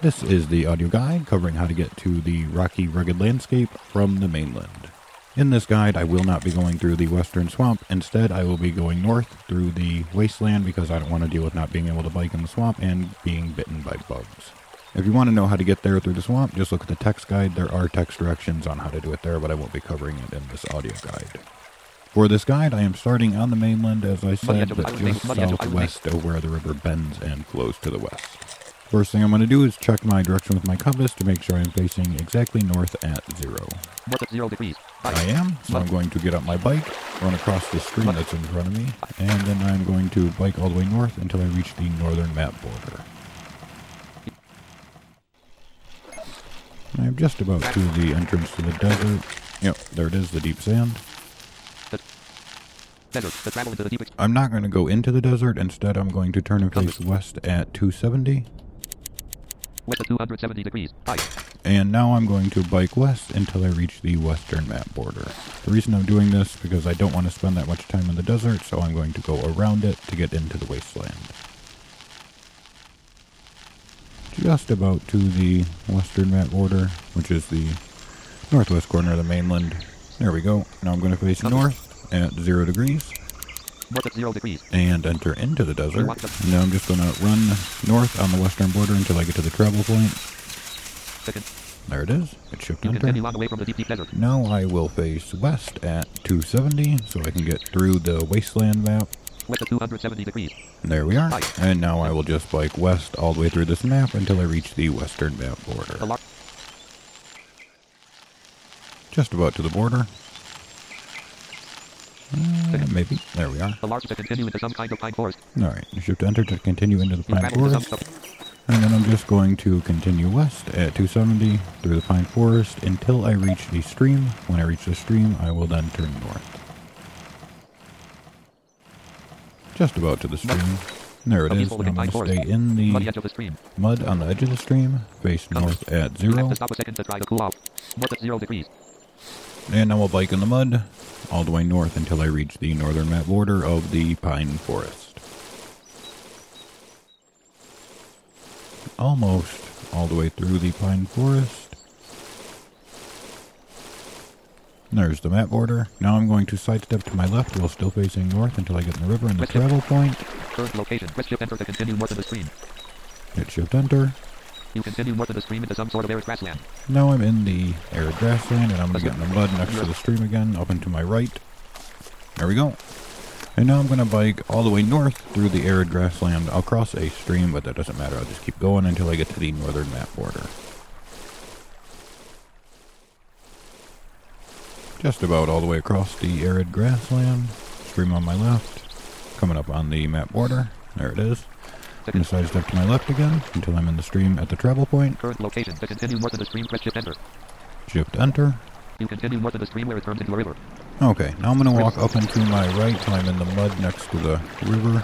This is the audio guide covering how to get to the rocky, rugged landscape from the mainland. In this guide, I will not be going through the western swamp. Instead, I will be going north through the wasteland because I don't want to deal with not being able to bike in the swamp and being bitten by bugs. If you want to know how to get there through the swamp, just look at the text guide. There are text directions on how to do it there, but I won't be covering it in this audio guide. For this guide, I am starting on the mainland, as I said, but just southwest of where the river bends and flows to the west. First thing I'm going to do is check my direction with my compass to make sure I'm facing exactly north at 0. North at 0 degrees. I am, so I'm going to get up my bike, run across the stream that's in front of me, and then I'm going to bike all the way north until I reach the northern map border. I'm just about to the entrance to the desert. Yep, there it is, the deep sand. Desert. The travel into the deep. I'm not going to go into the desert. Instead, I'm going to turn and face west at 270. West at 270 degrees. High. And now I'm going to bike west until I reach the western map border. The reason I'm doing this is because I don't want to spend that much time in the desert, so I'm going to go around it to get into the wasteland. Just about to the western map border, which is the northwest corner of the mainland. There we go. Now I'm going to face north at 0 degrees. North at 0 degrees. And enter into the desert. Now I'm just going to run north on the western border until I get to the travel point. Second. There it is. It shift enter. Continue on away from the deep desert. Now I will face west at 270 so I can get through the wasteland map. West at 270 degrees. There we are. And now I will just bike west all the way through this map until I reach the western map border. Just about to the border. Maybe. There we are. The large to continue into some kind of pine forest. Alright, shift enter to continue into the pine forest. And then I'm just going to continue west at 270 through the pine forest until I reach the stream. When I reach the stream, I will then turn north. Just about to the stream. There it is. Now I'm going to stay in the mud on the edge of the stream. Face north at 0. Stop a second to try to cool off. North at 0 degrees. And I will bike in the mud all the way north until I reach the northern map border of the pine forest. Almost all the way through the pine forest. There's the map border. Now I'm going to sidestep to my left while still facing north until I get in the river and the travel point. First location. Press shift enter to continue north of the stream. Hit shift enter. You continue north of the stream into some sort of arid grassland. Now I'm in the arid grassland and I'm going to get in the mud next to the stream again, up and to my right. There we go. And now I'm going to bike all the way north through the arid grassland. I'll cross a stream, but that doesn't matter. I'll just keep going until I get to the northern map border. Just about all the way across the arid grassland. Stream on my left. Coming up on the map border. There it is. I'm going to sidestep to my left again until I'm in the stream at the travel point. Current location. To continue north of the stream, press shift enter. Shift enter. You continue north of the stream where it turns into a river. Okay, now I'm going to walk up and to my right till I'm in the mud next to the river.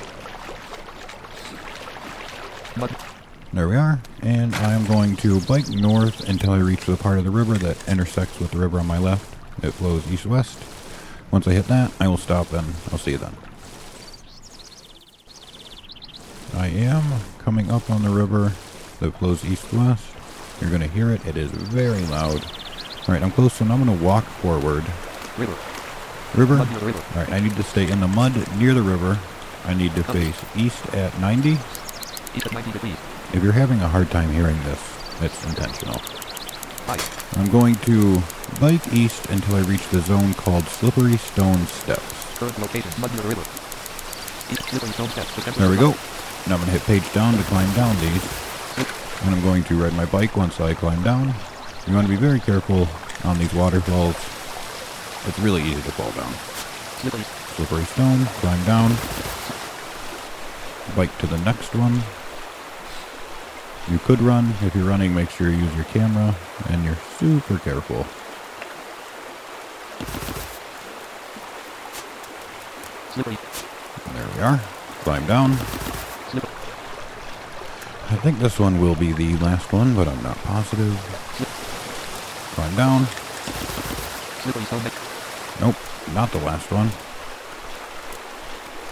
Mud. There we are. And I'm going to bike north until I reach the part of the river that intersects with the river on my left. It flows east-west. Once I hit that, I will stop and I'll see you then. I am coming up on the river that flows east-west. You're going to hear it. It is very loud. Alright, I'm close, so now I'm going to walk forward. River. River? Mud near the river. Alright, I need to stay in the mud near the river. I need to face east at 90. East at 90 degrees. If you're having a hard time hearing this, it's intentional. High. I'm going to bike east until I reach the zone called Slippery Stone Steps. Current location. Mud near the river. East Slippery Stone Steps. There we go. Now I'm going to hit page down to climb down these. And I'm going to ride my bike once I climb down. You want to be very careful on these waterfalls. It's really easy to fall down. Slippery stone, climb down. Bike to the next one. You could run. If you're running, make sure you use your camera and you're super careful. Slippery. There we are. Climb down. Slippery. I think this one will be the last one, but I'm not positive. Climb down. Slippery stone. Nope, not the last one.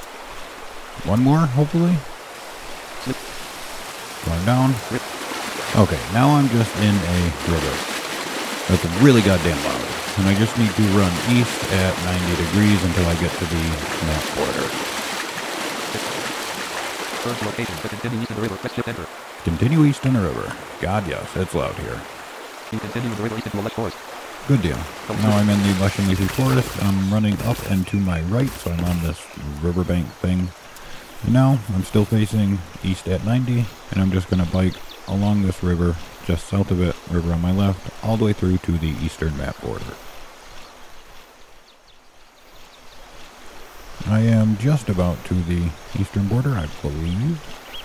One more, hopefully. Slip. Climb down. Okay, now I'm just in a river. That's really goddamn loud. And I just need to run east at 90 degrees until I get to the map border. Current location. To continue east of the river, press shift enter. Continue east in the river. God, yes, it's loud here. You continue with the river east into a lush forest. Good deal. Now I'm in the lush and leafy forest. I'm running up and to my right, so I'm on this riverbank thing. And now I'm still facing east at 90, and I'm just going to bike along this river, just south of it, river on my left, all the way through to the eastern map border. I am just about to the eastern border, I believe.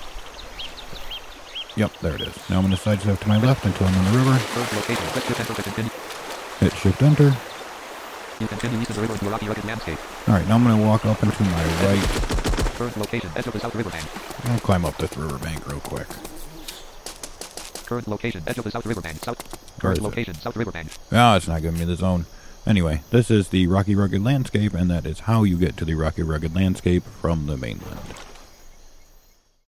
Yep, there it is. Now I'm going to sidestep to my left until I'm in the river. Current location. Press shift enter to continue. Hit shift enter. You continue east of the river into a rocky rugged landscape. Alright, now I'm going to walk up and to my right. Current location. Edge of the south riverbank. I'll climb up this riverbank real quick. Current location. Edge of the south riverbank. South. Where is Current it? location. South riverbank. Ah, it's not giving me the zone. Anyway, this is the Rocky Rugged Landscape, and that is how you get to the Rocky Rugged Landscape from the mainland.